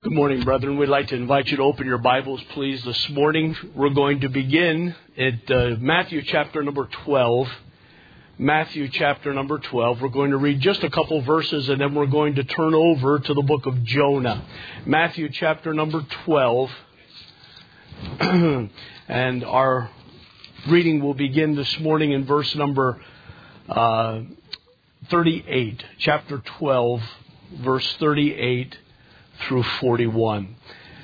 Good morning, brethren. We'd like to invite you to open your Bibles, please. This morning, we're going to begin at Matthew chapter number 12. Matthew chapter number 12. We're going to read just a couple verses, and then we're going to turn over to the book of Jonah. Matthew chapter number 12. And our reading will begin this morning in verse number 38. Chapter 12, verse 38. Through 41.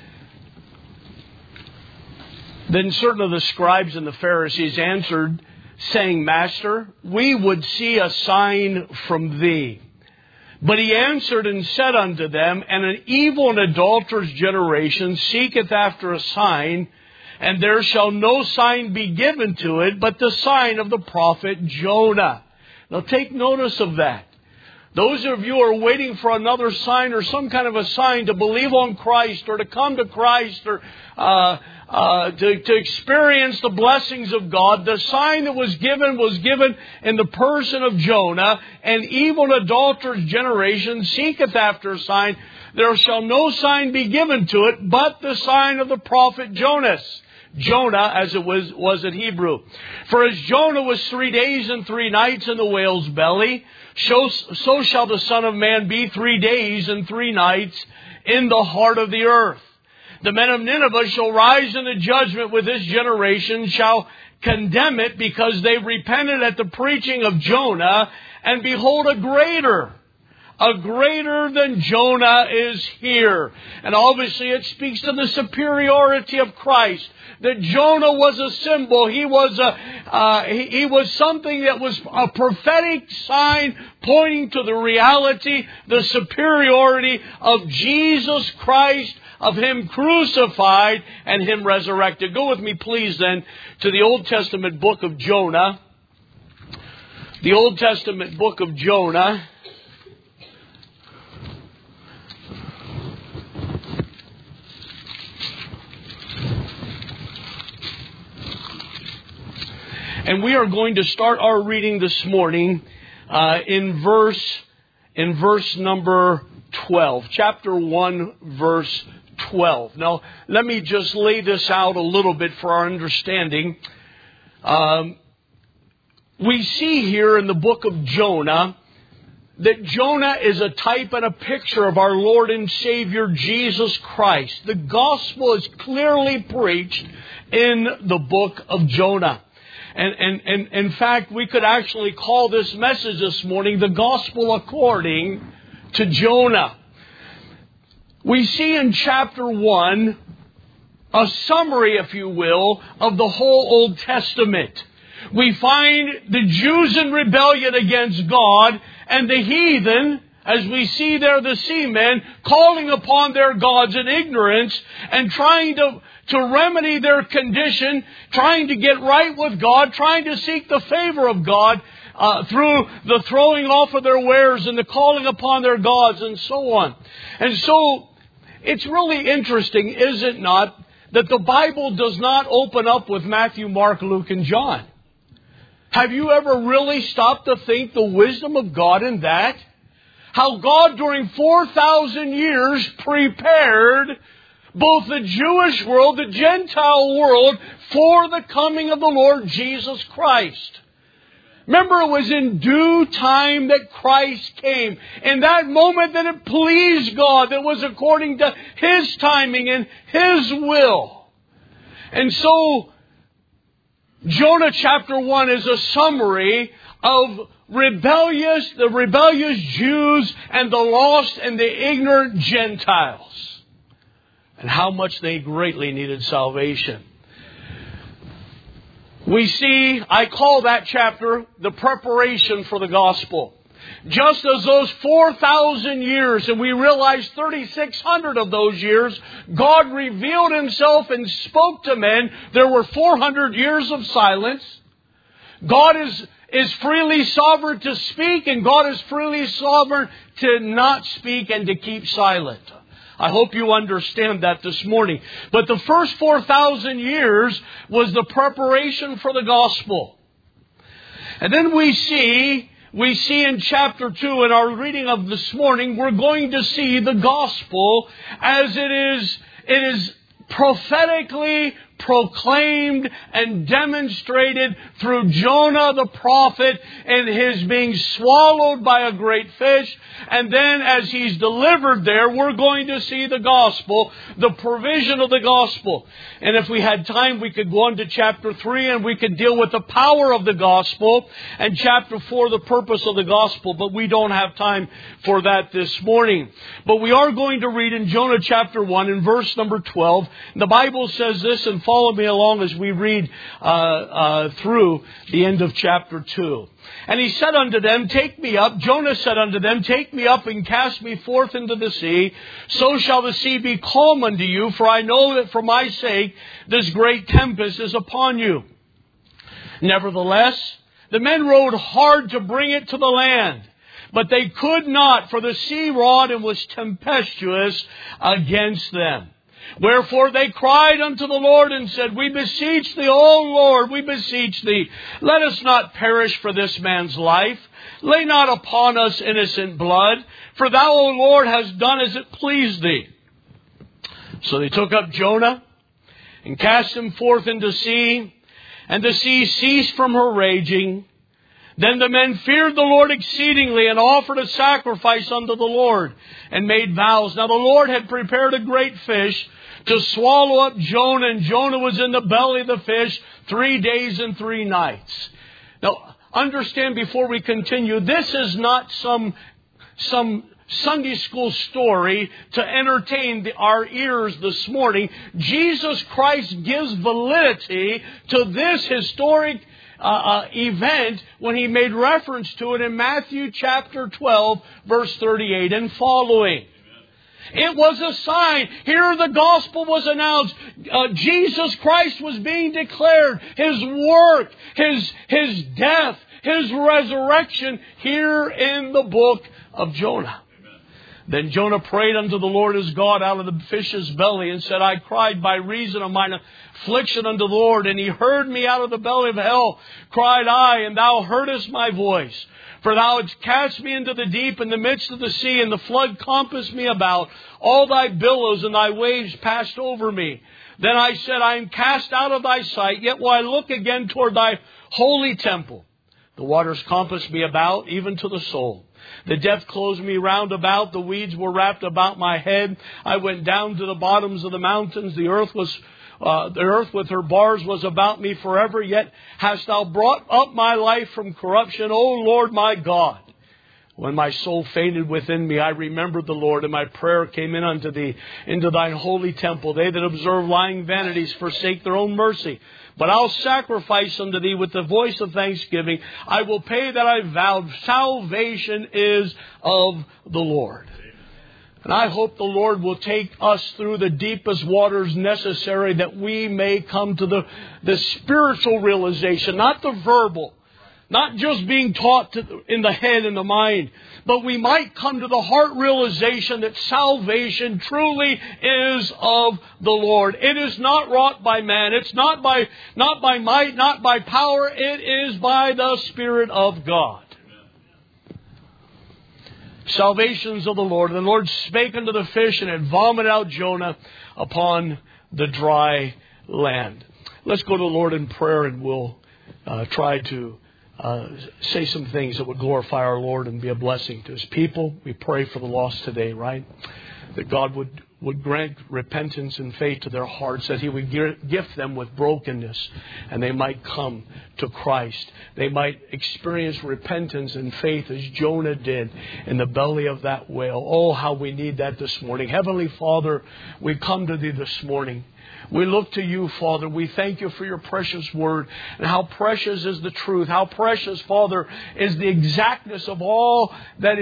Then certain of the scribes and the Pharisees answered, saying, Master, we would see a sign from thee. But he answered and said unto them, And an evil and adulterous generation seeketh after a sign, and there shall no sign be given to it, but the sign of the prophet Jonah. Now take notice of that. Those of you who are waiting for another sign or some kind of a sign to believe on Christ or to come to Christ or to experience the blessings of God, the sign that was given in the person of Jonah. An evil and adulterous generation seeketh after a sign. There shall no sign be given to it, but the sign of the prophet Jonas. Jonah, as it was in Hebrew. For as Jonah was 3 days and 3 nights in the whale's belly, so shall the Son of Man be 3 days and 3 nights in the heart of the earth. The men of Nineveh shall rise in the judgment with this generation, shall condemn it, because they repented at the preaching of Jonah, and behold, a greater than Jonah is here. And obviously it speaks to the superiority of Christ. That Jonah was a symbol. He was something that was a prophetic sign pointing to the reality, the superiority of Jesus Christ, of Him crucified and Him resurrected. Go with me, please, then, to the Old Testament book of Jonah. The Old Testament book of Jonah. And we are going to start our reading this morning in verse number 12. Chapter 1, verse 12. Now, let me just lay this out a little bit for our understanding. We see here in the book of Jonah that Jonah is a type and a picture of our Lord and Savior Jesus Christ. The gospel is clearly preached in the book of Jonah. And in fact, we could actually call this message this morning the gospel according to Jonah. We see in chapter 1 a summary, if you will, of the whole Old Testament. We find the Jews in rebellion against God and the heathen, as we see there, the seamen, calling upon their gods in ignorance and trying to remedy their condition, trying to get right with God, trying to seek the favor of God through the throwing off of their wares and the calling upon their gods and so on. And so it's really interesting, is it not, that the Bible does not open up with Matthew, Mark, Luke, and John. Have you ever really stopped to think the wisdom of God in that? How God during 4,000 years prepared both the Jewish world, the Gentile world, for the coming of the Lord Jesus Christ. Remember, it was in due time that Christ came. In that moment that it pleased God, that was according to His timing and His will. And so, Jonah chapter 1 is a summary of the rebellious Jews and the lost and the ignorant Gentiles. And how much they greatly needed salvation. We see, I call that chapter the preparation for the gospel. Just as those 4,000 years, and we realize 3,600 of those years, God revealed Himself and spoke to men. There were 400 years of silence. God is freely sovereign to speak, and God is freely sovereign to not speak and to keep silent. I hope you understand that this morning. But the first 4,000 years was the preparation for the gospel. And then we see we see in chapter 2 in our reading of this morning, we're going to see the gospel as it is prophetically proclaimed and demonstrated through Jonah the prophet and his being swallowed by a great fish. And then as he's delivered there, we're going to see the gospel, the provision of the gospel. And if we had time, we could go on to chapter 3 and we could deal with the power of the gospel, and chapter 4, the purpose of the gospel. But we don't have time for that this morning. But we are going to read in Jonah chapter 1 in verse number 12. The Bible says this, and follow me along as we read through the end of chapter 2. And he said unto them, take me up. Jonah said unto them, take me up and cast me forth into the sea. So shall the sea be calm unto you, for I know that for my sake this great tempest is upon you. Nevertheless, the men rowed hard to bring it to the land, but they could not, for the sea wrought and was tempestuous against them. Wherefore they cried unto the Lord and said, we beseech thee, O Lord, we beseech thee, let us not perish for this man's life. Lay not upon us innocent blood, for thou, O Lord, hast done as it pleased thee. So they took up Jonah and cast him forth into sea, and the sea ceased from her raging. Then the men feared the Lord exceedingly and offered a sacrifice unto the Lord and made vows. Now the Lord had prepared a great fish to swallow up Jonah, and Jonah was in the belly of the fish 3 days and 3 nights. Now, understand before we continue, this is not some Sunday school story to entertain our ears this morning. Jesus Christ gives validity to this historic event when He made reference to it in Matthew chapter 12, verse 38 and following. It was a sign. Here the gospel was announced. Jesus Christ was being declared. His work, His death, His resurrection here in the book of Jonah. Amen. Then Jonah prayed unto the Lord his God out of the fish's belly and said, I cried by reason of mine affliction unto the Lord, and He heard me out of the belly of hell. Cried I, and Thou heardest my voice. For Thou hadst cast me into the deep in the midst of the sea, and the flood compassed me about. All Thy billows and Thy waves passed over me. Then I said, I am cast out of Thy sight, yet will I look again toward Thy holy temple. The waters compassed me about, even to the soul. The depth closed me round about. The weeds were wrapped about my head. I went down to the bottoms of the mountains. The earth with her bars was about me forever. Yet hast Thou brought up my life from corruption, O Lord my God. When my soul fainted within me, I remembered the Lord, and my prayer came in unto Thee, into Thine holy temple. They that observe lying vanities forsake their own mercy. But I'll sacrifice unto Thee with the voice of thanksgiving. I will pay that I vowed. Salvation is of the Lord. And I hope the Lord will take us through the deepest waters necessary that we may come to the spiritual realization, not the verbal, not just being taught in the head and the mind, but we might come to the heart realization that salvation truly is of the Lord. It is not wrought by man. It's not by might, not by power. It is by the Spirit of God. Salvations of the Lord. And the Lord spake unto the fish, and it vomited out Jonah upon the dry land. Let's go to the Lord in prayer, and we'll try to say some things that would glorify our Lord and be a blessing to His people. We pray for the lost today, right? That God would grant repentance and faith to their hearts, that He would gift them with brokenness, and they might come to Christ. They might experience repentance and faith as Jonah did in the belly of that whale. Oh, how we need that this morning. Heavenly Father, we come to Thee this morning. We look to You, Father. We thank You for Your precious word, and how precious is the truth. How precious, Father, is the exactness of all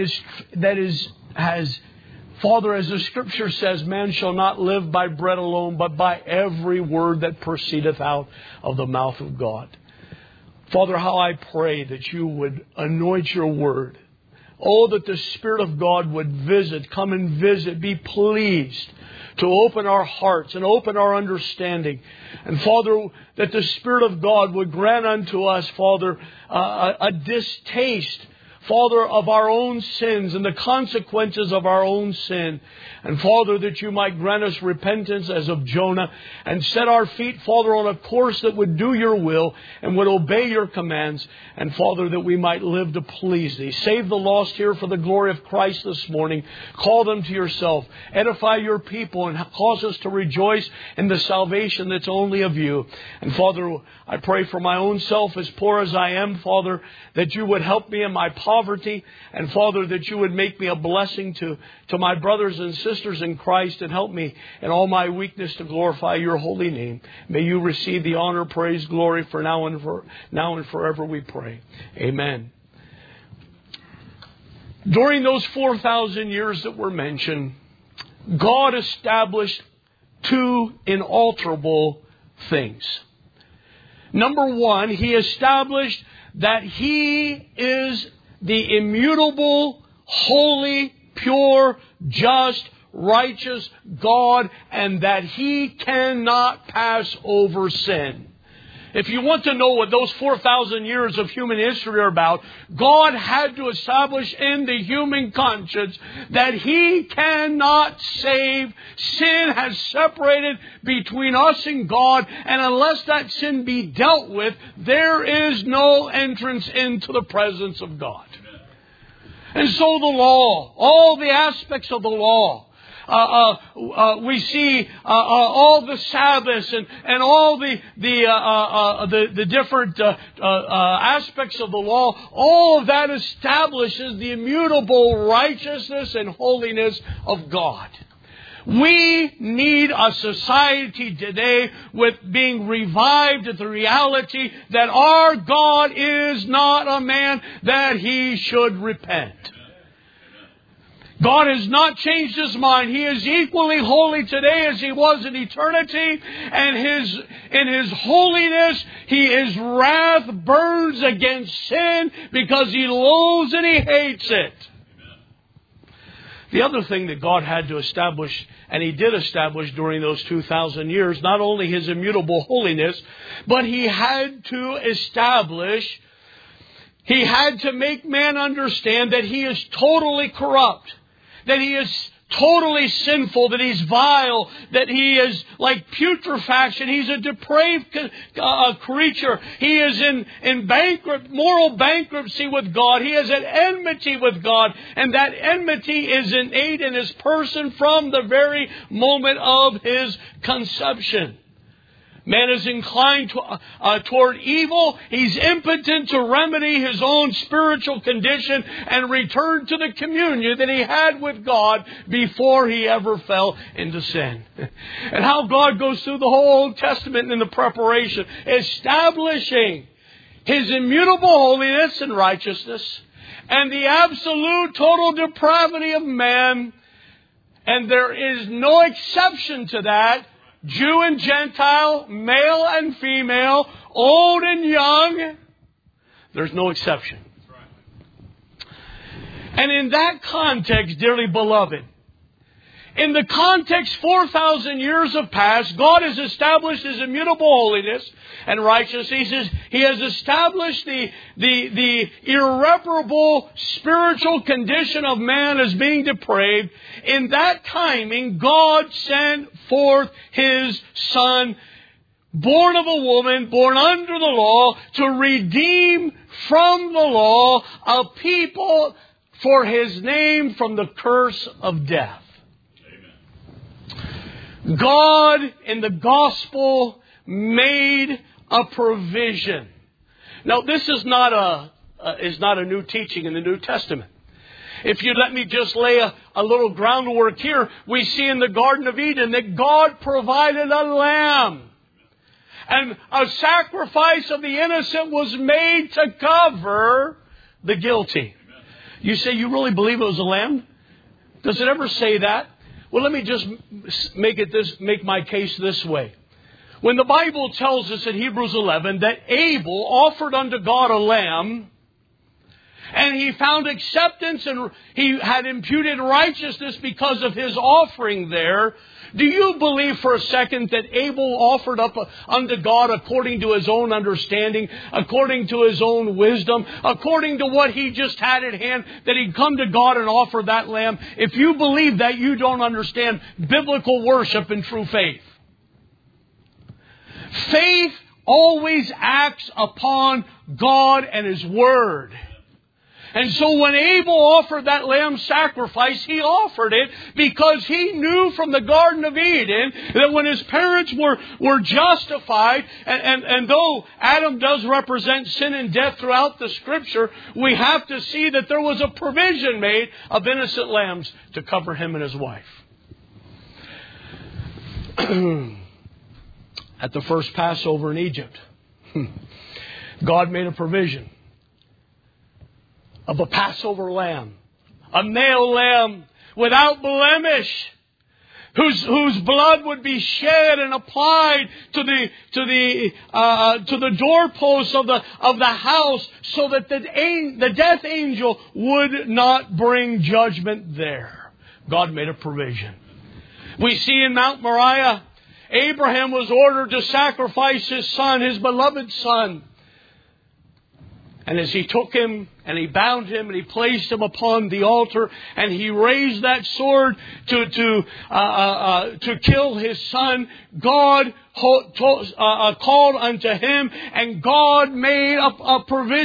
Father, as the Scripture says, man shall not live by bread alone, but by every word that proceedeth out of the mouth of God. Father, how I pray that You would anoint Your word. Oh, that the Spirit of God would come and visit, be pleased to open our hearts and open our understanding. And Father, that the Spirit of God would grant unto us, Father, a distaste Father, of our own sins and the consequences of our own sin. And Father, that you might grant us repentance as of Jonah and set our feet, Father, on a course that would do your will and would obey your commands. And Father, that we might live to please thee. Save the lost here for the glory of Christ this morning. Call them to yourself. Edify your people and cause us to rejoice in the salvation that's only of you. And Father, I pray for my own self, as poor as I am, Father, that you would help me in my poverty. And Father, that you would make me a blessing to my brothers and sisters in Christ, and help me in all my weakness to glorify your holy name. May you receive the honor, praise, glory for now and forever, we pray. Amen. During those 4,000 years that were mentioned, God established two inalterable things. Number one, He established that He is the immutable, holy, pure, just, righteous God, and that He cannot pass over sin. If you want to know what those 4,000 years of human history are about, God had to establish in the human conscience that He cannot save. Sin has separated between us and God, and unless that sin be dealt with, there is no entrance into the presence of God. And so the law, all the aspects of the law, we see all the Sabbaths and all the different aspects of the law. All of that establishes the immutable righteousness and holiness of God. We need a society today with being revived at the reality that our God is not a man that He should repent. God has not changed His mind. He is equally holy today as He was in eternity. And in His holiness, His wrath burns against sin because He loathes and He hates it. The other thing that God had to establish, and He did establish during those 2,000 years, not only His immutable holiness, but He had to establish, He had to make man understand that he is totally corrupt, that he is totally sinful, that he's vile, that he is like putrefaction. He's a depraved creature. He is in moral bankruptcy with God. He is at enmity with God. And that enmity is innate in his person from the very moment of his conception. Man is inclined toward evil. He's impotent to remedy his own spiritual condition and return to the communion that he had with God before he ever fell into sin. And how God goes through the whole Old Testament in the preparation, establishing His immutable holiness and righteousness and the absolute total depravity of man. And there is no exception to that. Jew and Gentile, male and female, old and young. There's no exception. And in that context, dearly beloved, in the context 4,000 years have passed, God has established His immutable holiness and righteousness. He has established the irreparable spiritual condition of man as being depraved. In that timing, God sent forth His Son, born of a woman, born under the law, to redeem from the law a people for His name from the curse of death. God in the gospel made a provision. Now, this is not a new teaching in the New Testament. If you let me just lay a little groundwork here, we see in the Garden of Eden that God provided a lamb. And a sacrifice of the innocent was made to cover the guilty. You say, you really believe it was a lamb? Does it ever say that? Well, let me just make my case this way. When the Bible tells us in Hebrews 11 that Abel offered unto God a lamb, and he found acceptance and he had imputed righteousness because of his offering there, Do you believe for a second that Abel offered up unto God according to his own understanding, according to his own wisdom, according to what he just had at hand, that he'd come to God and offer that lamb? If you believe that, you don't understand biblical worship and true faith. Faith always acts upon God and His Word. And so when Abel offered that lamb sacrifice, he offered it because he knew from the Garden of Eden that when his parents were justified, and though Adam does represent sin and death throughout the Scripture, we have to see that there was a provision made of innocent lambs to cover him and his wife. At the first Passover in Egypt, God made a provision of a Passover lamb, a male lamb without blemish, whose blood would be shed and applied to the doorposts of the house, so that the death angel would not bring judgment there. God made a provision. We see in Mount Moriah, Abraham was ordered to sacrifice his son, his beloved son. And as he took him and he bound him and he placed him upon the altar and he raised that sword to kill his son, God called unto him, and God made a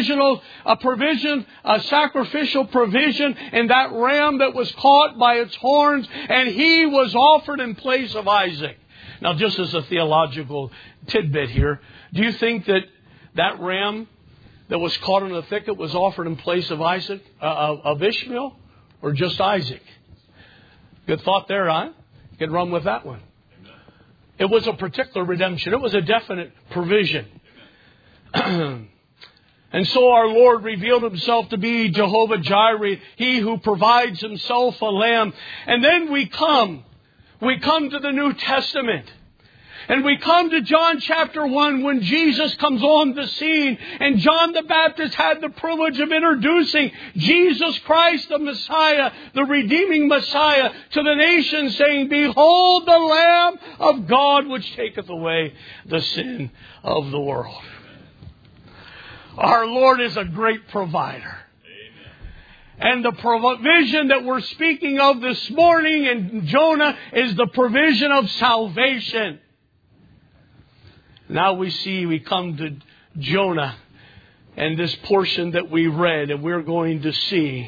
sacrificial provision in that ram that was caught by its horns, and he was offered in place of Isaac. Now, just as a theological tidbit here, do you think that ram that was caught in the thicket was offered in place of of Ishmael, or just Isaac? Good thought there, huh? You can run with that one. It was a particular redemption. It was a definite provision. And so our Lord revealed Himself to be Jehovah Jireh, He who provides Himself a lamb. And then we come to the New Testament. And we come to John chapter 1 when Jesus comes on the scene. And John the Baptist had the privilege of introducing Jesus Christ, the Messiah, the redeeming Messiah, to the nation, saying, "Behold the Lamb of God which taketh away the sin of the world." Our Lord is a great provider. And the provision that we're speaking of this morning in Jonah is the provision of salvation. Now we come to Jonah and this portion that we read, and we're going to see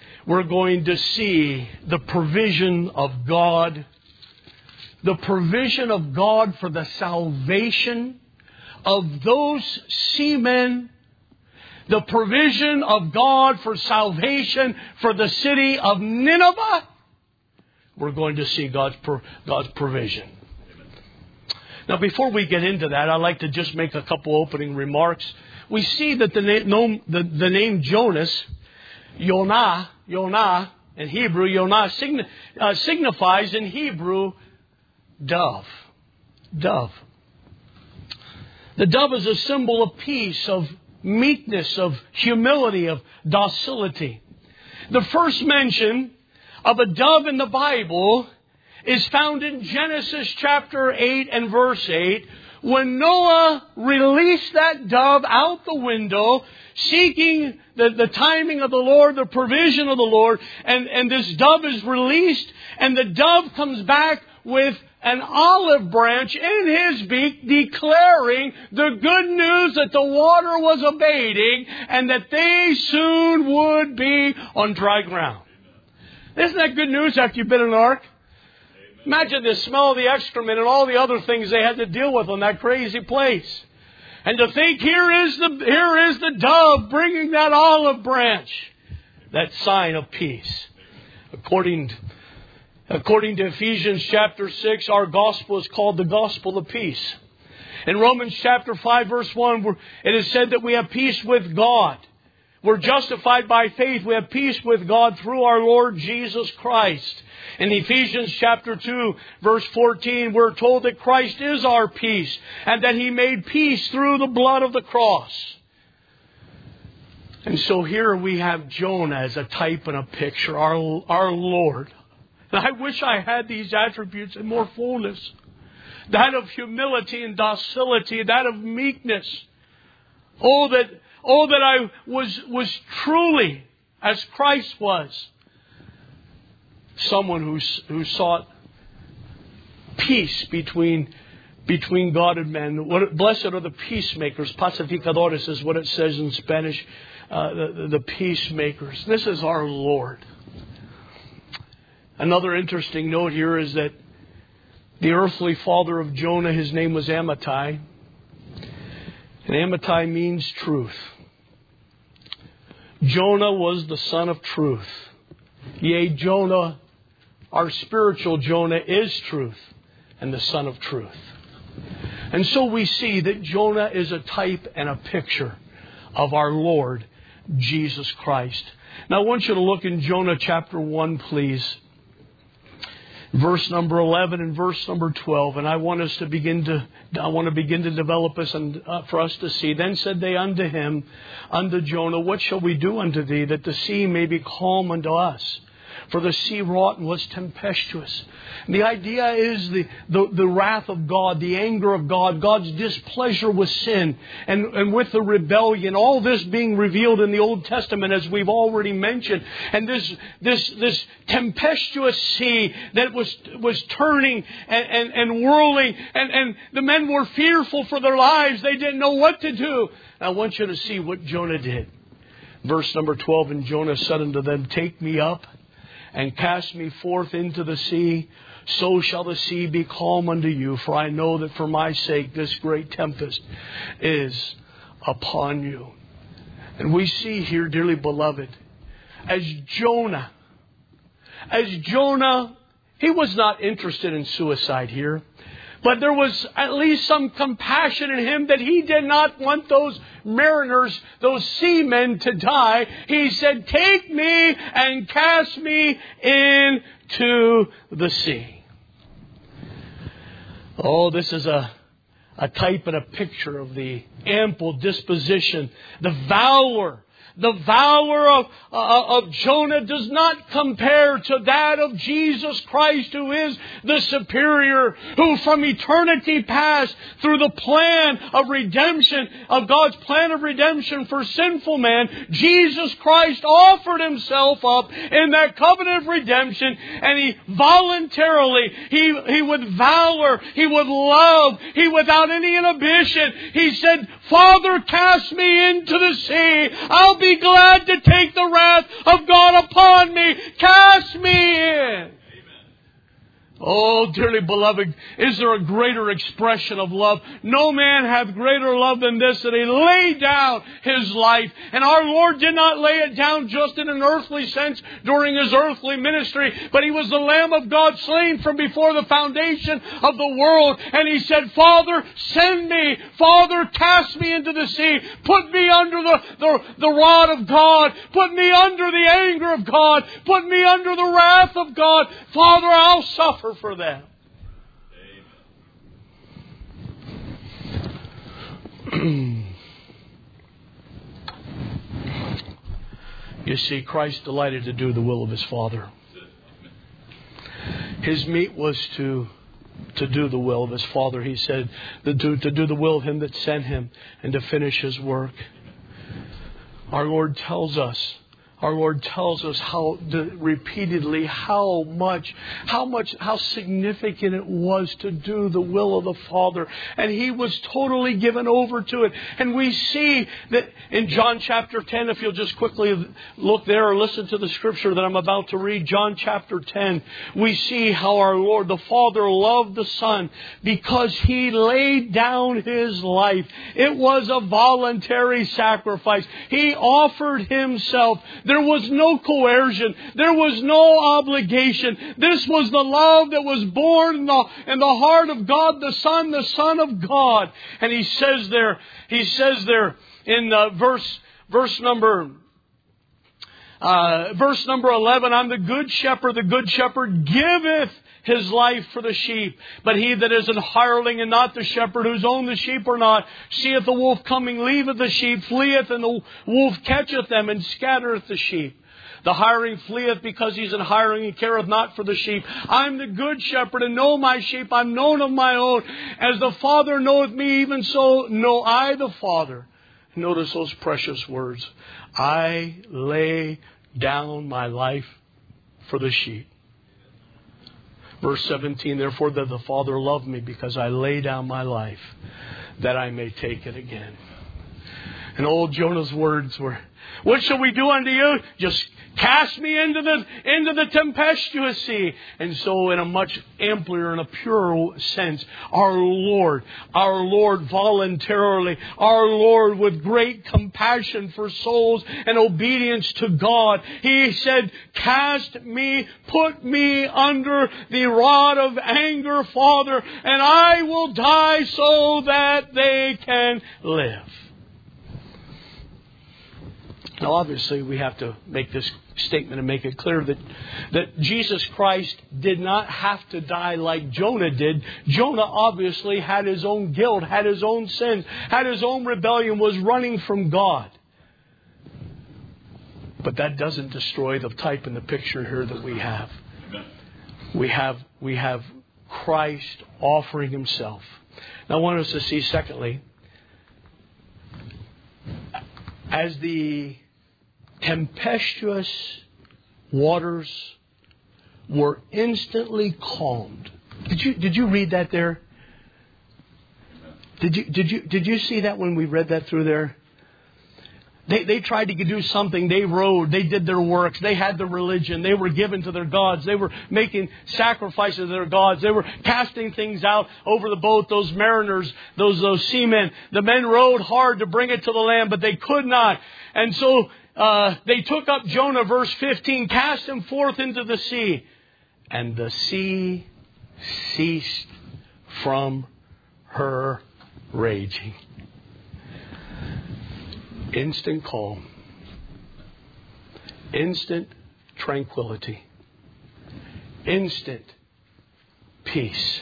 the provision of God. The provision of God for the salvation of those seamen. The provision of God for salvation for the city of Nineveh. We're going to see God's provision. Now, before we get into that, I'd like to just make a couple opening remarks. We see that the name Jonas, Yonah in Hebrew, Yonah signifies in Hebrew dove. Dove. The dove is a symbol of peace, of meekness, of humility, of docility. The first mention of a dove in the Bible is found in Genesis chapter 8 and verse 8, when Noah released that dove out the window, seeking the timing of the Lord, the provision of the Lord, and this dove is released, and the dove comes back with an olive branch in his beak, declaring the good news that the water was abating and that they soon would be on dry ground. Isn't that good news after you've been in an ark? Imagine the smell of the excrement and all the other things they had to deal with on that crazy place. And to think, here is the dove bringing that olive branch, that sign of peace. According to Ephesians chapter 6, our gospel is called the gospel of peace. In Romans chapter 5 verse 1, it is said that we have peace with God. We're justified by faith. We have peace with God through our Lord Jesus Christ. In Ephesians chapter 2, verse 14, we're told that Christ is our peace and that He made peace through the blood of the cross. And so here we have Jonah as a type and a picture, our Lord, And I wish I had these attributes in more fullness. That of humility and docility, that of meekness. Oh, that I was truly, as Christ was, someone who sought peace between God and man. Blessed are the peacemakers. Pacificadores is what it says in Spanish. The peacemakers. This is our Lord. Another interesting note here is that the earthly father of Jonah, his name was Amittai. And Amittai means truth. Jonah was the son of truth. Yea, Jonah, our spiritual Jonah, is truth and the son of truth. And so we see that Jonah is a type and a picture of our Lord Jesus Christ. Now I want you to look in Jonah chapter 1, please. Verse number 11 and verse number 12. And I want to begin to develop this and for us to see. Then said they unto him, unto Jonah, what shall we do unto thee, that the sea may be calm unto us? For the sea wrought and was tempestuous. And the idea is the wrath of God, the anger of God, God's displeasure with sin and with the rebellion. All this being revealed in the Old Testament, as we've already mentioned. And this tempestuous sea that was turning and whirling. And the men were fearful for their lives. They didn't know what to do. I want you to see what Jonah did. Verse number 12, and Jonah said unto them, take me up and cast me forth into the sea, so shall the sea be calm unto you. For I know that for my sake this great tempest is upon you. And we see here, dearly beloved, as Jonah, he was not interested in suicide here. But there was at least some compassion in him that he did not want those mariners, those seamen to die. He said, take me and cast me into the sea. Oh, this is a type and a picture of the ample disposition, the valor. The valor of Jonah does not compare to that of Jesus Christ, who is the superior, who from eternity past, through the plan of redemption, of God's plan of redemption for sinful man, Jesus Christ offered Himself up in that covenant of redemption, and He voluntarily, He with valor, He with love, He without any inhibition, He said, Father, cast me into the sea. I'll be glad to take the wrath of God upon me. Cast me in. Oh, dearly beloved, is there a greater expression of love? No man hath greater love than this, that He laid down His life. And our Lord did not lay it down just in an earthly sense during His earthly ministry, but He was the Lamb of God slain from before the foundation of the world. And He said, Father, send me. Father, cast me into the sea. Put me under the rod of God. Put me under the anger of God. Put me under the wrath of God. Father, I'll suffer for them. You see, Christ delighted to do the will of His Father. His meat was to do the will of His Father. He said to do the will of Him that sent Him and to finish His work. Our Lord tells us how repeatedly how significant it was to do the will of the Father. And He was totally given over to it. And we see that in John chapter 10, if you'll just quickly look there or listen to the scripture that I'm about to read, John chapter 10, we see how our Lord, the Father, loved the Son because He laid down His life. It was a voluntary sacrifice. He offered Himself. There was no coercion. There was no obligation. This was the love that was born in the heart of God, the Son of God. And He says there in verse number 11, I'm the good shepherd giveth his life for the sheep. But he that is an hireling and not the shepherd, whose own the sheep are not, seeth the wolf coming, leaveth the sheep, fleeth, and the wolf catcheth them, and scattereth the sheep. The hireling fleeth because he's an hireling and careth not for the sheep. I'm the good shepherd and know my sheep. I'm known of my own. As the Father knoweth me, even so know I the Father. Notice those precious words. I lay down my life for the sheep. Verse 17, therefore that the Father loved me because I lay down my life that I may take it again. And old Jonah's words were, what shall we do unto you? Just cast me into the tempestuous sea. And so in a much ampler and a purer sense, our Lord voluntarily, our Lord with great compassion for souls and obedience to God, He said, cast me, put me under the rod of anger, Father, and I will die so that they can live. Now, obviously, we have to make this statement and make it clear that Jesus Christ did not have to die like Jonah did. Jonah obviously had his own guilt, had his own sins, had his own rebellion, was running from God. But that doesn't destroy the type and the picture here that we have. We have Christ offering Himself. Now, I want us to see, secondly, as the tempestuous waters were instantly calmed. Did you read that there? Did you see that when we read that through there? They tried to do something. They rowed. They did their works. They had their religion. They were given to their gods. They were making sacrifices to their gods. They were casting things out over the boat. Those mariners, those seamen, the men rowed hard to bring it to the land, but they could not. And so they took up Jonah, verse 15, cast him forth into the sea. And the sea ceased from her raging. Instant calm. Instant tranquility. Instant peace.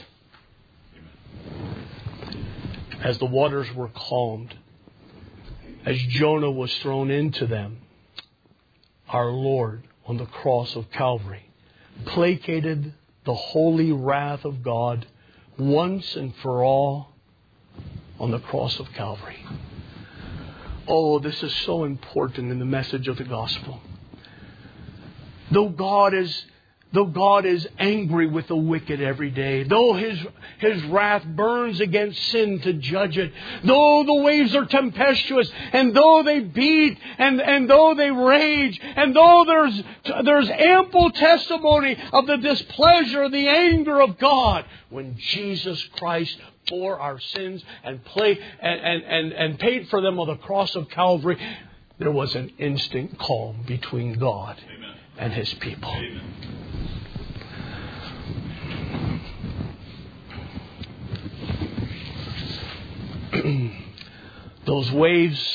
As the waters were calmed, as Jonah was thrown into them, our Lord on the cross of Calvary placated the holy wrath of God once and for all on the cross of Calvary. Oh, this is so important in the message of the gospel. Though God is angry with the wicked every day, though His wrath burns against sin to judge it, though the waves are tempestuous, and though they beat, and though they rage, and though there's ample testimony of the displeasure, the anger of God, when Jesus Christ bore our sins and paid for them on the cross of Calvary, there was an instant calm between God and His people. Those waves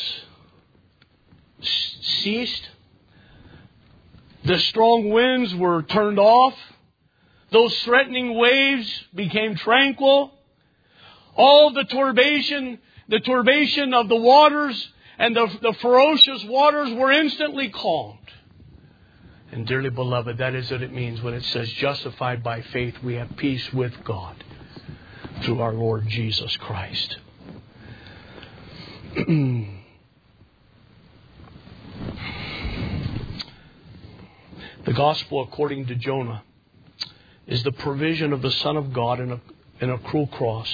ceased. The strong winds were turned off. Those threatening waves became tranquil. All the turbation of the waters and the ferocious waters were instantly calmed. And dearly beloved, that is what it means when it says, justified by faith, we have peace with God through our Lord Jesus Christ. The gospel, according to Jonah, is the provision of the Son of God in a cruel cross,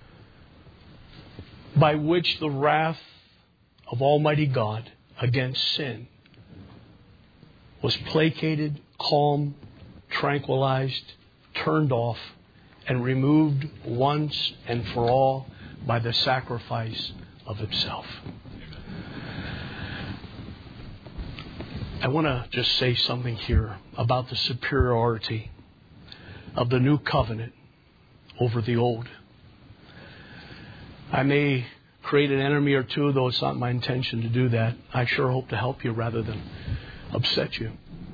by which the wrath of Almighty God against sin was placated, calmed, tranquilized, turned off, and removed once and for all by the sacrifice of Himself. I want to just say something here about the superiority of the new covenant over the old. I may create an enemy or two, though it's not my intention to do that. I sure hope to help you rather than upset you.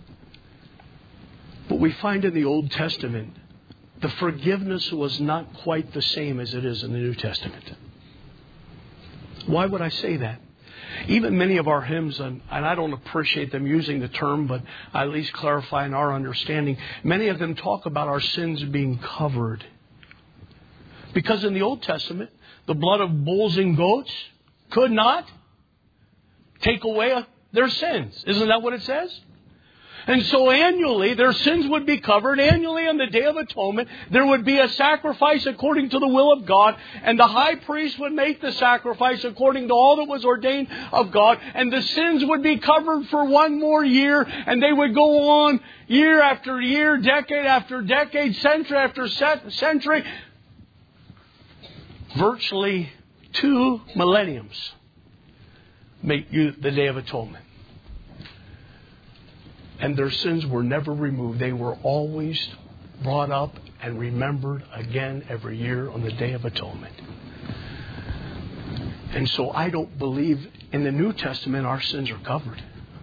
But we find in the Old Testament, the forgiveness was not quite the same as it is in the New Testament. Why would I say that? Even many of our hymns, and I don't appreciate them using the term, but at least clarifying our understanding, many of them talk about our sins being covered. Because in the Old Testament, the blood of bulls and goats could not take away their sins. Isn't that what it says? And so annually, their sins would be covered. Annually on the Day of Atonement, there would be a sacrifice according to the will of God. And the high priest would make the sacrifice according to all that was ordained of God. And the sins would be covered for one more year. And they would go on year after year, decade after decade, century after century. Virtually 2 millenniums make you the Day of Atonement. And their sins were never removed. They were always brought up and remembered again every year on the Day of Atonement. And so I don't believe in the New Testament our sins are covered.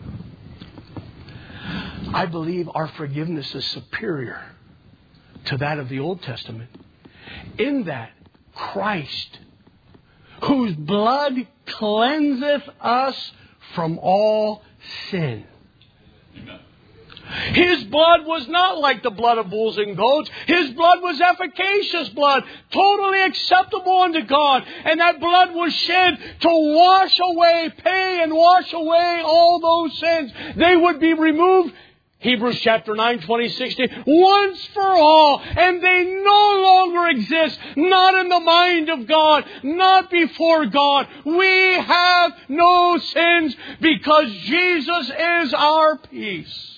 I believe our forgiveness is superior to that of the Old Testament, in that Christ, whose blood cleanseth us from all sin. Amen. His blood was not like the blood of bulls and goats. His blood was efficacious blood, totally acceptable unto God. And that blood was shed to wash away, pay and wash away all those sins. They would be removed. Hebrews chapter 9, 20-16, once for all, and they no longer exist, not in the mind of God, not before God. We have no sins because Jesus is our peace.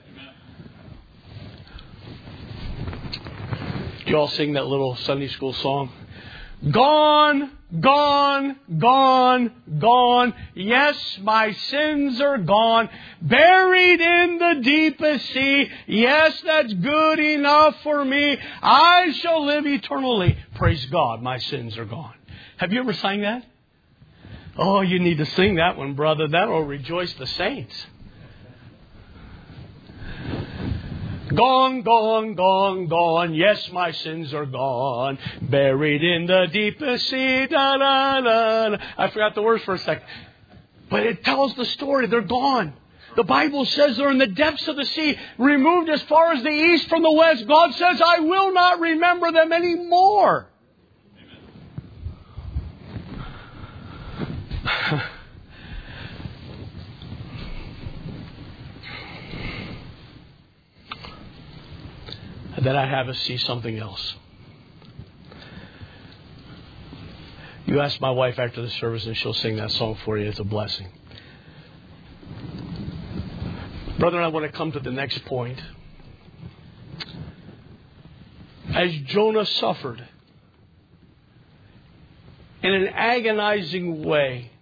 You all sing that little Sunday school song? Gone, gone, gone, gone. Yes, my sins are gone. Buried in the deepest sea. Yes, that's good enough for me. I shall live eternally. Praise God, my sins are gone. Have you ever sang that? Oh, you need to sing that one, brother. That will rejoice the saints. Gone, gone, gone, gone. Yes, my sins are gone. Buried in the deepest sea. Da, da, da, da. I forgot the words for a second. But it tells the story. They're gone. The Bible says they're in the depths of the sea, removed as far as the east from the west. God says, I will not remember them anymore. Amen. Then I have us see something else. You ask my wife after the service and she'll sing that song for you. It's a blessing. Brother, I want to come to the next point. As Jonah suffered in an agonizing way,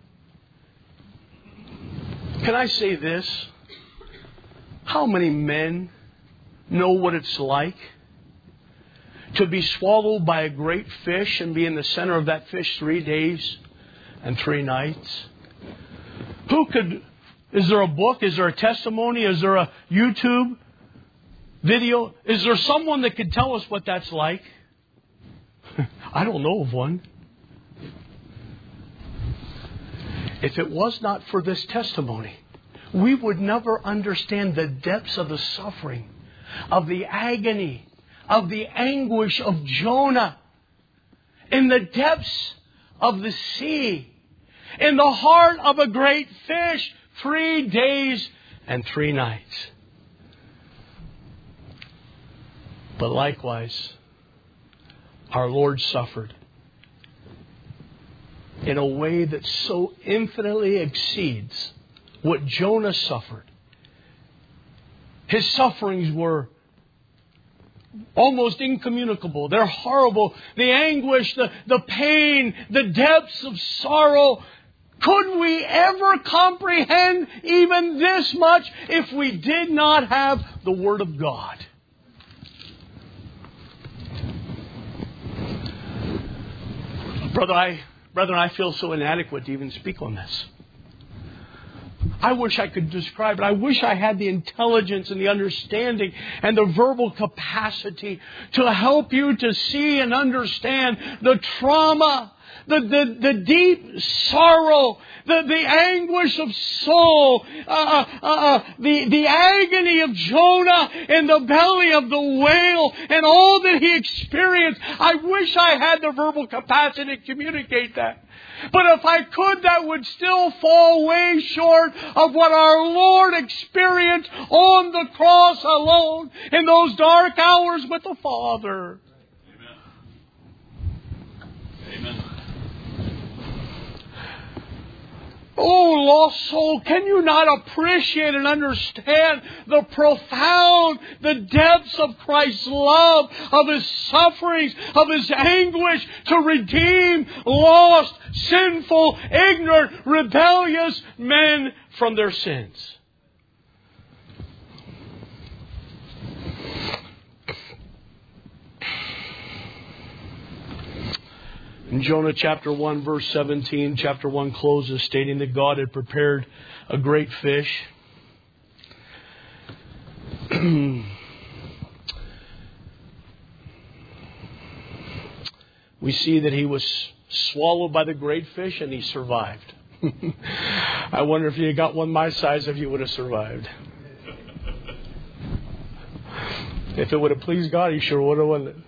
can I say this? How many men know what it's like to be swallowed by a great fish and be in the center of that fish 3 days and 3 nights? Is there a book? Is there a testimony? Is there a YouTube video? Is there someone that could tell us what that's like? I don't know of one. If it was not for this testimony, we would never understand the depths of the suffering, of the agony, of the anguish of Jonah in the depths of the sea, in the heart of a great fish, 3 days and 3 nights. But likewise, our Lord suffered in a way that so infinitely exceeds what Jonah suffered. His sufferings were almost incommunicable. They're horrible. The anguish, the pain, the depths of sorrow. Could we ever comprehend even this much if we did not have the Word of God? Brethren, I feel so inadequate to even speak on this. I wish I could describe it. I wish I had the intelligence and the understanding and the verbal capacity to help you to see and understand the trauma, the deep sorrow, the anguish of soul, the agony of Jonah in the belly of the whale, and all that he experienced. I wish I had the verbal capacity to communicate that. But if I could, that would still fall way short of what our Lord experienced on the cross alone in those dark hours with the Father. Amen. Oh, lost soul, can you not appreciate and understand the depths of Christ's love, of His sufferings, of His anguish to redeem lost, sinful, ignorant, rebellious men from their sins? In Jonah chapter 1, verse 17, chapter 1 closes stating that God had prepared a great fish. We see that he was swallowed by the great fish and he survived. I wonder if you got one my size, if you would have survived. If it would have pleased God, he sure would have, wouldn't it?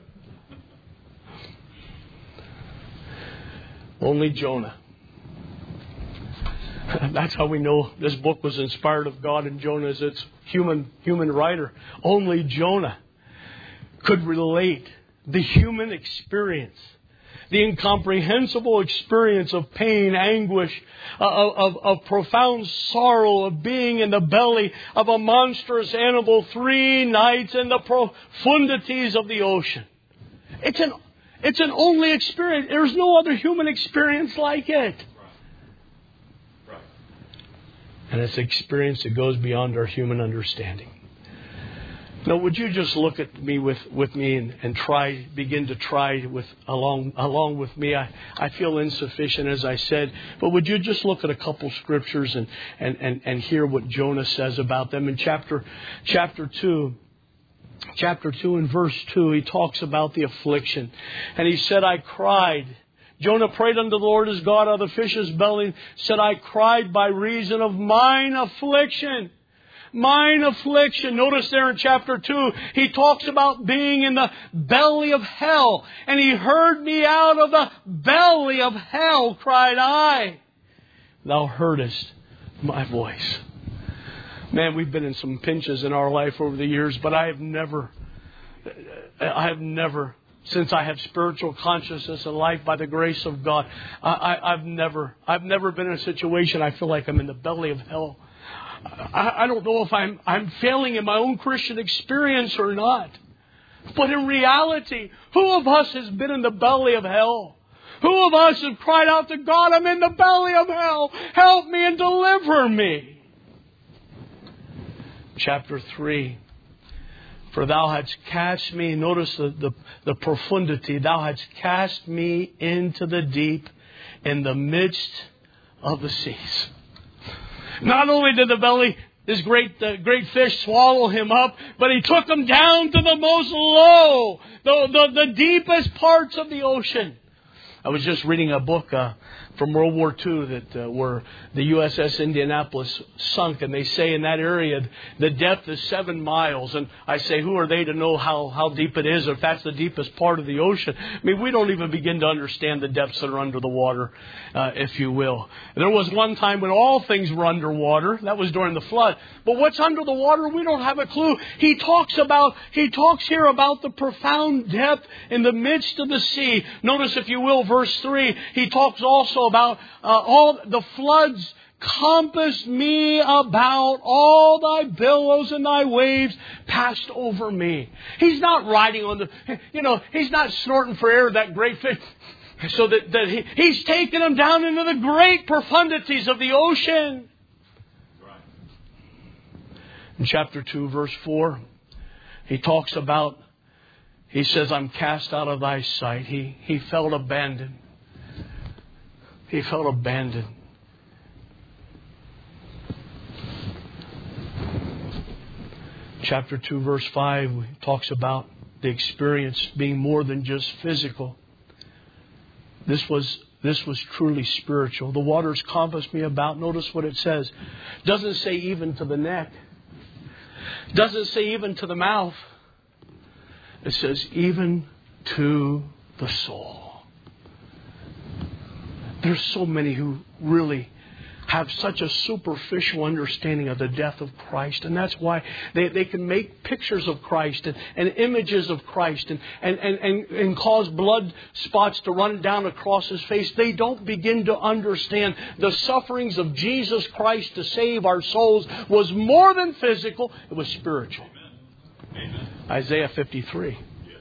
Only Jonah. That's how we know this book was inspired of God, and Jonah is its human writer. Only Jonah could relate the human experience, the incomprehensible experience of pain, anguish, of profound sorrow, of being in the belly of a monstrous animal 3 nights in the profundities of the ocean. It's an only experience. There's no other human experience like it. Right. And it's an experience that goes beyond our human understanding. Now, would you just look at me with me and begin to try along with me? I feel insufficient, as I said, but would you just look at a couple scriptures and hear what Jonah says about them? In chapter 2 and verse 2, he talks about the affliction. And he said, I cried. Jonah prayed unto the Lord his God out of the fish's belly, said, I cried by reason of mine affliction. Mine affliction. Notice there in chapter 2, he talks about being in the belly of hell. And he heard me out of the belly of hell, cried I. Thou heardest my voice. Man, we've been in some pinches in our life over the years, but I have never, since I have spiritual consciousness and life by the grace of God, I've never been in a situation I feel like I'm in the belly of hell. I don't know if I'm failing in my own Christian experience or not. But in reality, who of us has been in the belly of hell? Who of us have cried out to God, I'm in the belly of hell. Help me and deliver me. Chapter 3. For thou hadst cast me, notice the profundity, thou hadst cast me into the deep in the midst of the seas. Not only did this great fish swallow him up, but he took him down to the most low, the deepest parts of the ocean. I was just reading a book from World War II that where the USS Indianapolis sunk, and they say in that area the depth is 7 miles. And I say, who are they to know how deep it is, or if that's the deepest part of the ocean? I mean, we don't even begin to understand the depths that are under the water, if you will. There was one time when all things were underwater. That was during the flood. But what's under the water, we don't have a clue. He talks here about the profound depth in the midst of the sea. Notice, if you will, verse 3. He talks also about all the floods compassed me about, all thy billows and thy waves passed over me. He's not riding on he's not snorting for air, that great fish, so that he's taking them down into the great profundities of the ocean. Right. In chapter 2, verse 4, he talks about, he says, I'm cast out of thy sight. He felt abandoned. He felt abandoned. Chapter 2, verse 5, talks about the experience being more than just physical. This was truly spiritual. The waters compassed me about. Notice what it says. Doesn't say even to the neck. Doesn't say even to the mouth. It says even to the soul. There's so many who really have such a superficial understanding of the death of Christ. And that's why they can make pictures of Christ and images of Christ and cause blood spots to run down across His face. They don't begin to understand the sufferings of Jesus Christ to save our souls was more than physical. It was spiritual. Amen. Isaiah 53. Yes.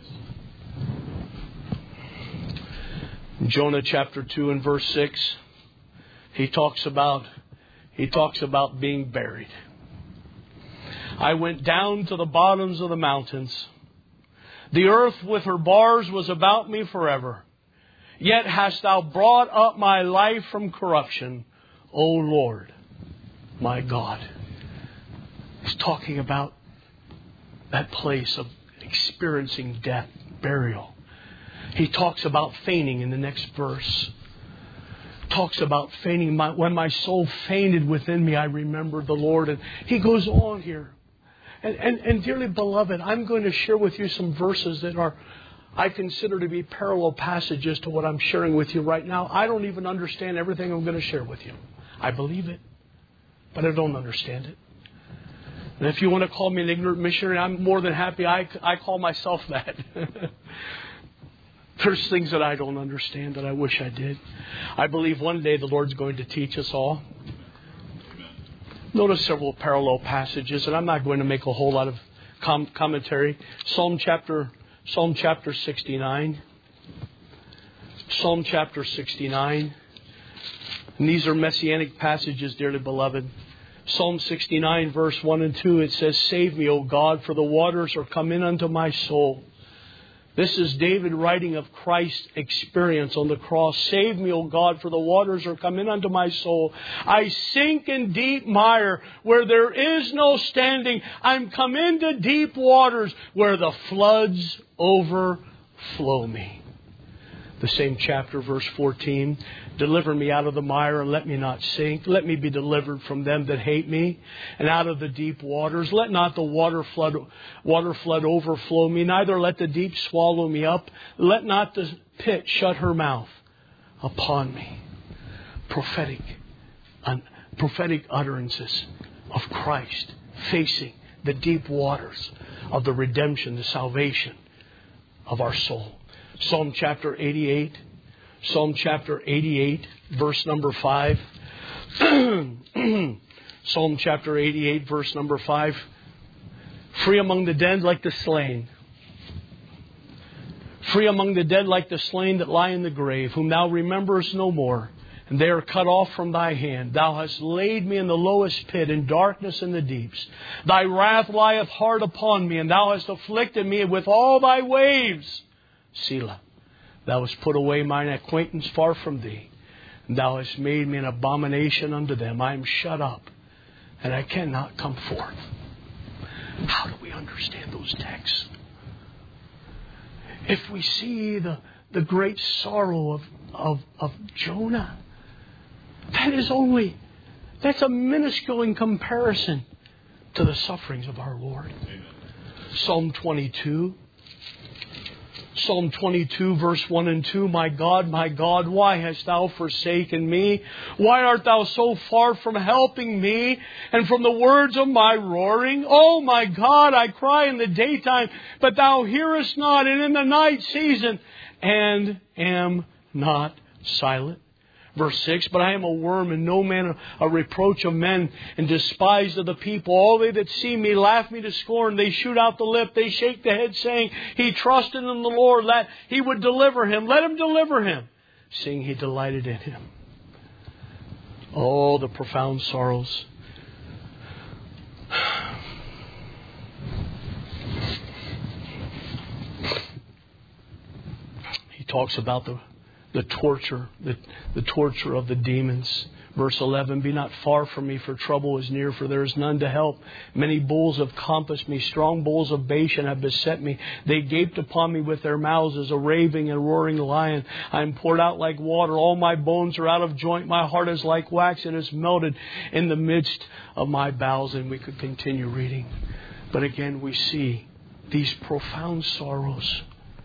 Jonah chapter 2 and verse 6. He talks about being buried. I went down to the bottoms of the mountains. The earth with her bars was about me forever. Yet hast thou brought up my life from corruption, O Lord, my God. He's talking about that place of experiencing death, burial. He talks about fainting in the next verse. Talks about fainting. When my soul fainted within me, I remembered the Lord. And he goes on here. And dearly beloved, I'm going to share with you some verses that I consider to be parallel passages to what I'm sharing with you right now. I don't even understand everything I'm going to share with you. I believe it, but I don't understand it. And if you want to call me an ignorant missionary, I'm more than happy. I call myself that. There's things that I don't understand that I wish I did. I believe one day the Lord's going to teach us all. Notice several parallel passages, and I'm not going to make a whole lot of commentary. Psalm chapter 69. Psalm chapter 69. And these are messianic passages, dearly beloved. Psalm 69, verse 1 and 2, it says, Save me, O God, for the waters are come in unto my soul. This is David writing of Christ's experience on the cross. Save me, O God, for the waters are come in unto my soul. I sink in deep mire where there is no standing. I'm come into deep waters where the floods overflow me. The same chapter, verse 14. Deliver me out of the mire and let me not sink. Let me be delivered from them that hate me. And out of the deep waters, let not the water flood overflow me. Neither let the deep swallow me up. Let not the pit shut her mouth upon me. Prophetic utterances of Christ facing the deep waters of the redemption, the salvation of our soul. Psalm chapter 88. Psalm chapter 88, verse number 5. Psalm chapter 88, verse number 5. Free among the dead like the slain. Free among the dead like the slain that lie in the grave, whom thou rememberest no more. And they are cut off from thy hand. Thou hast laid me in the lowest pit, in darkness in the deeps. Thy wrath lieth hard upon me, and thou hast afflicted me with all thy waves. Selah. Thou hast put away mine acquaintance far from thee, and thou hast made me an abomination unto them. I am shut up, and I cannot come forth. How do we understand those texts? If we see the great sorrow of Jonah, that's a minuscule in comparison to the sufferings of our Lord. Amen. Psalm 22. Psalm 22, verse 1 and 2. My God, why hast thou forsaken me? Why art thou so far from helping me and from the words of my roaring? Oh my God, I cry in the daytime, but thou hearest not, and in the night season, and am not silent. Verse 6, but I am a worm and no man, a reproach of men, and despised of the people. All they that see me laugh me to scorn. They shoot out the lip, they shake the head, saying, He trusted in the Lord, that He would deliver him. Let Him deliver him, seeing He delighted in him. Oh, the profound sorrows. He talks about the torture, the torture of the demons. Verse 11, be not far from me, for trouble is near, for there is none to help. Many bulls have compassed me. Strong bulls of Bashan have beset me. They gaped upon me with their mouths as a raving and roaring lion. I am poured out like water. All my bones are out of joint. My heart is like wax. It is melted in the midst of my bowels. And we could continue reading. But again, we see these profound sorrows.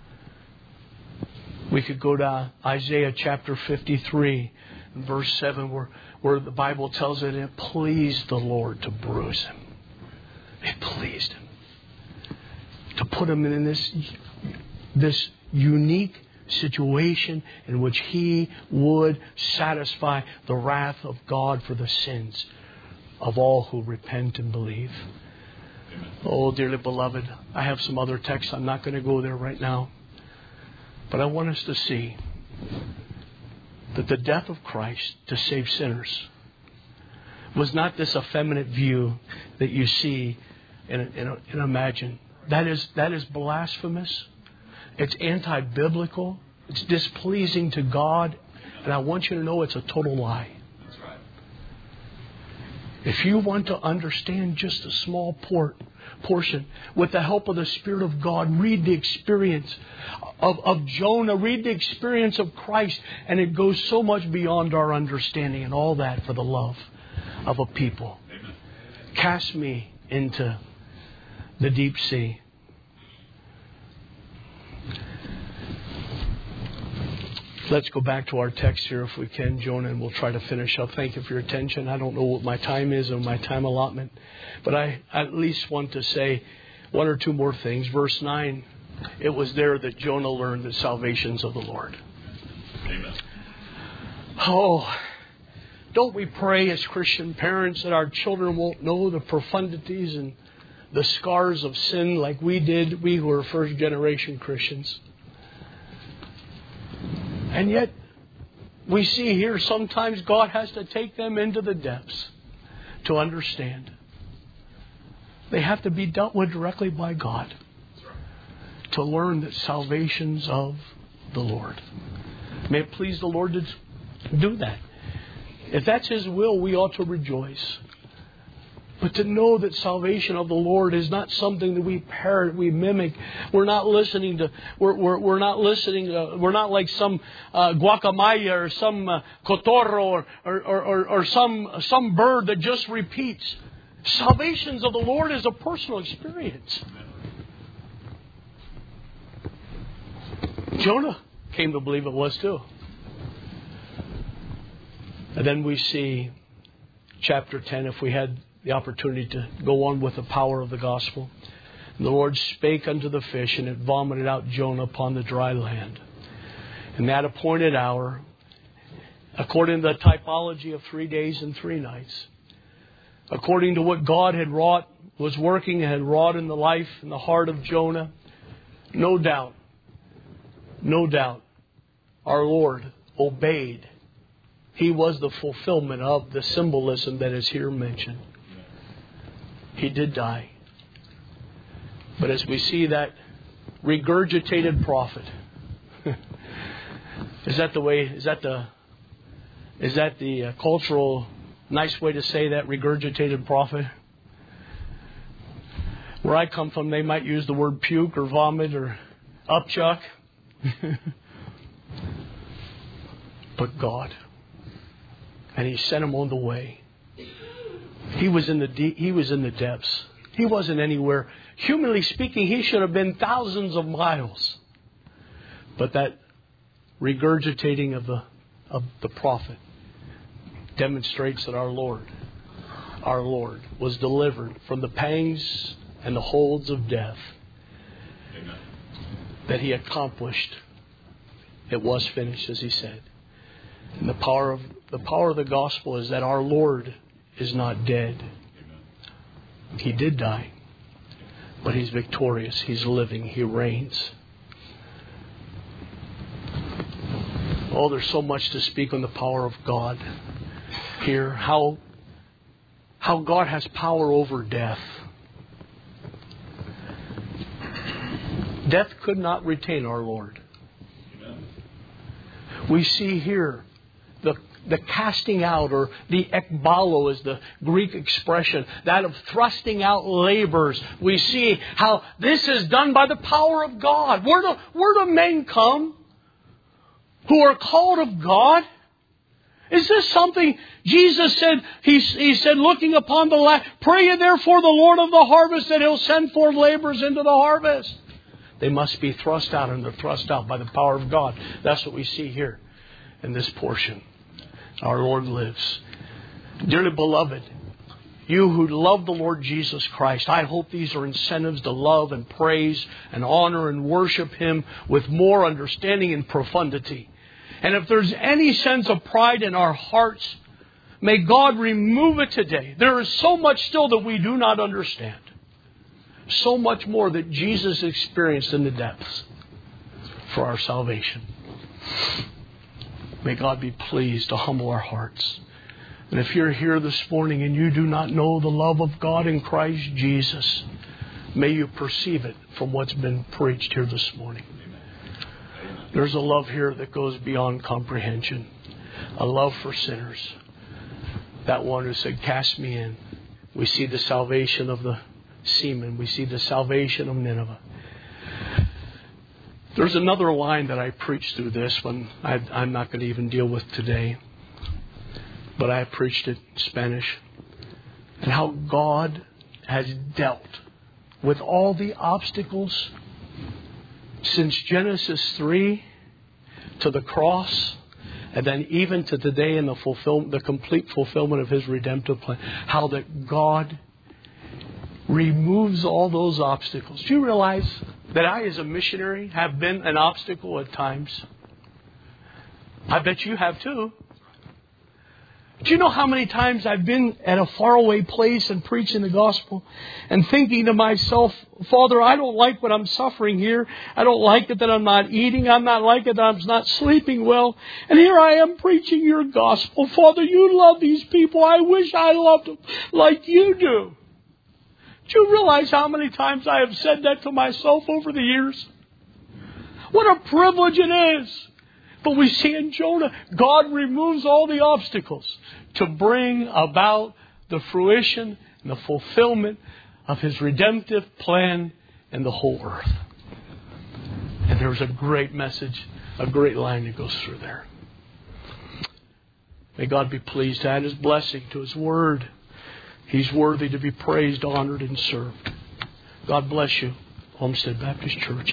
We could go to Isaiah chapter 53. Verse 7, where the Bible tells it pleased the Lord to bruise him. It pleased him to put him in this unique situation in which he would satisfy the wrath of God for the sins of all who repent and believe. Oh, dearly beloved, I have some other texts. I'm not going to go there right now. But I want us to see that the death of Christ to save sinners was not this effeminate view that you see and imagine. That is blasphemous. It's anti-biblical. It's displeasing to God. And I want you to know it's a total lie. That's right. If you want to understand just a small portion, with the help of the Spirit of God, read the experience of Jonah, read the experience of Christ, and it goes so much beyond our understanding, and all that for the love of a people. Amen. Cast me into the deep sea. Let's go back to our text here if we can, Jonah, and we'll try to finish up. Thank you for your attention. I don't know what my time is or my time allotment, but I at least want to say one or two more things. Verse 9, it was there that Jonah learned the salvations of the Lord. Amen. Oh, don't we pray as Christian parents that our children won't know the profundities and the scars of sin like we did, we who were first generation Christians? And yet, we see here sometimes God has to take them into the depths to understand. They have to be dealt with directly by God to learn that salvation's of the Lord. May it please the Lord to do that. If that's His will, we ought to rejoice. But to know that salvation of the Lord is not something that we parrot, we mimic. We're not listening to. We're not listening. We're not like some guacamaya or some cotorro or some bird that just repeats. Salvations of the Lord is a personal experience. Jonah came to believe it was too. And then we see chapter 10, if we had the opportunity to go on with the power of the gospel. And the Lord spake unto the fish, and it vomited out Jonah upon the dry land. And that appointed hour, according to the typology of 3 days and 3 nights, according to what God had wrought, was working and had wrought in the life and the heart of Jonah, no doubt, our Lord obeyed. He was the fulfillment of the symbolism that is here mentioned. He did die. But as we see that regurgitated prophet, is that the cultural nice way to say that, regurgitated prophet? Where I come from, they might use the word puke or vomit or upchuck. But God. And He sent him on the way. He was in the depths. He wasn't anywhere. Humanly speaking, he should have been thousands of miles. But that regurgitating of the prophet demonstrates that our Lord was delivered from the pangs and the holds of death. Amen. That He accomplished. It was finished, as He said. And the power of the gospel is that our Lord is not dead. Amen. He did die, but He's victorious. He's living. He reigns. Oh, there's so much to speak on the power of God here. How God has power over death. Death could not retain our Lord. Amen. We see here the casting out, or the ekbalo is the Greek expression, that of thrusting out labors. We see how this is done by the power of God. Where do men come who are called of God? Is this something Jesus said? He said, looking upon the land, pray ye therefore the Lord of the harvest that He'll send forth laborers into the harvest. They must be thrust out, and they're thrust out by the power of God. That's what we see here in this portion. Our Lord lives. Dearly beloved, you who love the Lord Jesus Christ, I hope these are incentives to love and praise and honor and worship Him with more understanding and profundity. And if there's any sense of pride in our hearts, may God remove it today. There is so much still that we do not understand. So much more that Jesus experienced in the depths for our salvation. May God be pleased to humble our hearts. And if you're here this morning and you do not know the love of God in Christ Jesus, may you perceive it from what's been preached here this morning. There's a love here that goes beyond comprehension. A love for sinners. That one who said, cast me in. We see the salvation of the seamen. We see the salvation of Nineveh. There's another line that I preached through this one I'm not going to even deal with today. But I preached it in Spanish. And how God has dealt with all the obstacles since Genesis 3 to the cross, and then even to today in the complete fulfillment of His redemptive plan. How that God removes all those obstacles. Do you realize that I, as a missionary, have been an obstacle at times? I bet you have too. Do you know how many times I've been at a faraway place and preaching the gospel and thinking to myself, Father, I don't like what I'm suffering here. I don't like it that I'm not eating. I'm not like it that I'm not sleeping well. And here I am preaching your gospel. Father, you love these people. I wish I loved them like you do. Do you realize how many times I have said that to myself over the years? What a privilege it is. But we see in Jonah, God removes all the obstacles to bring about the fruition and the fulfillment of His redemptive plan in the whole earth. And there's a great message, a great line that goes through there. May God be pleased to add His blessing to His word. He's worthy to be praised, honored, and served. God bless you, Homestead Baptist Church.